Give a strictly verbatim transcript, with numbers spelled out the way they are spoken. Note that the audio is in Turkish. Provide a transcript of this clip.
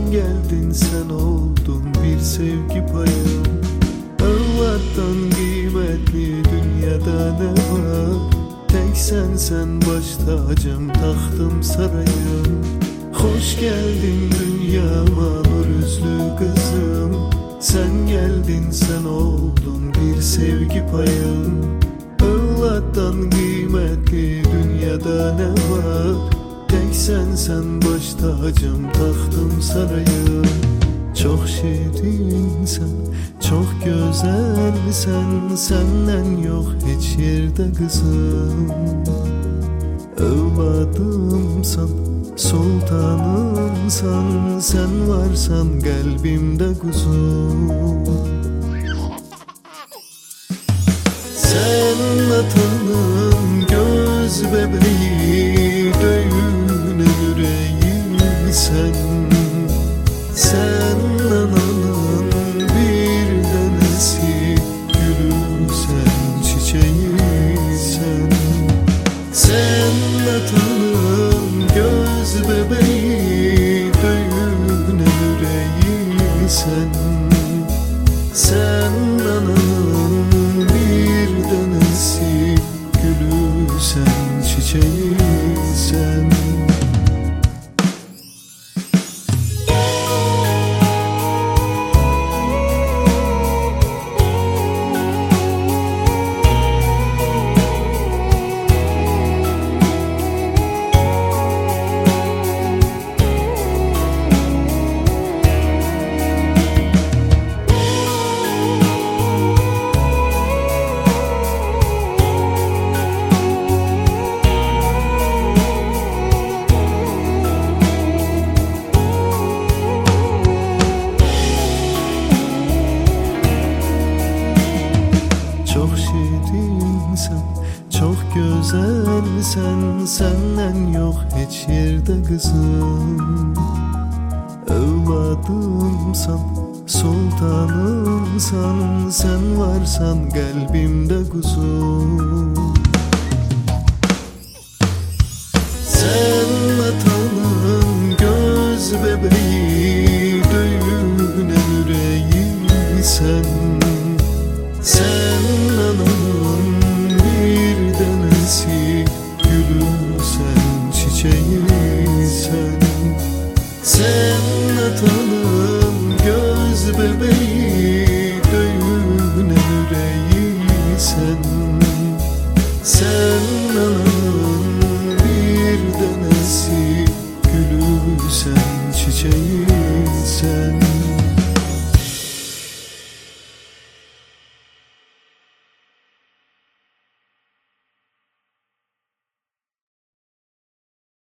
geldin, sen oldun bir sevgi payım. Allah'tan kıymetli dünyada ne var? Tek sen, sen baş tacım, tahtım sarayım. Hoş geldin dünyama nur yüzlü kızım. Sen geldin, sen oldun bir sevgi payım. Allah'tan kıymetli dünyada ne var? Tek sen, sen baş tacım, tahtım sarayım. Çok şirin sen, çok güzel sen, senden yok hiç yerde kızım. Evladımsan, sultanımsan, sen varsan kalbimde kuzum. Sen atanın göz bebeği, düğün yüreğim sen. Sen ananın bir tanesi, gülüm sen, çiçeği sen. Sen atanın göz bebeği, düğün yüreği sen. Sen ananın bir tanesi, gülü sen, çiçeği sen. Çok şirin sen, çok güzel sen, senden yok hiç yerde kızım. Evladımsan, sultanımsan, sen varsan kalbimde kuzum. Sen atanın göz bebeği, düğün yüreği sen. Sen ananın bir tanesi, gülüm sen, çiçeği sen. Sen atanın göz bebeği,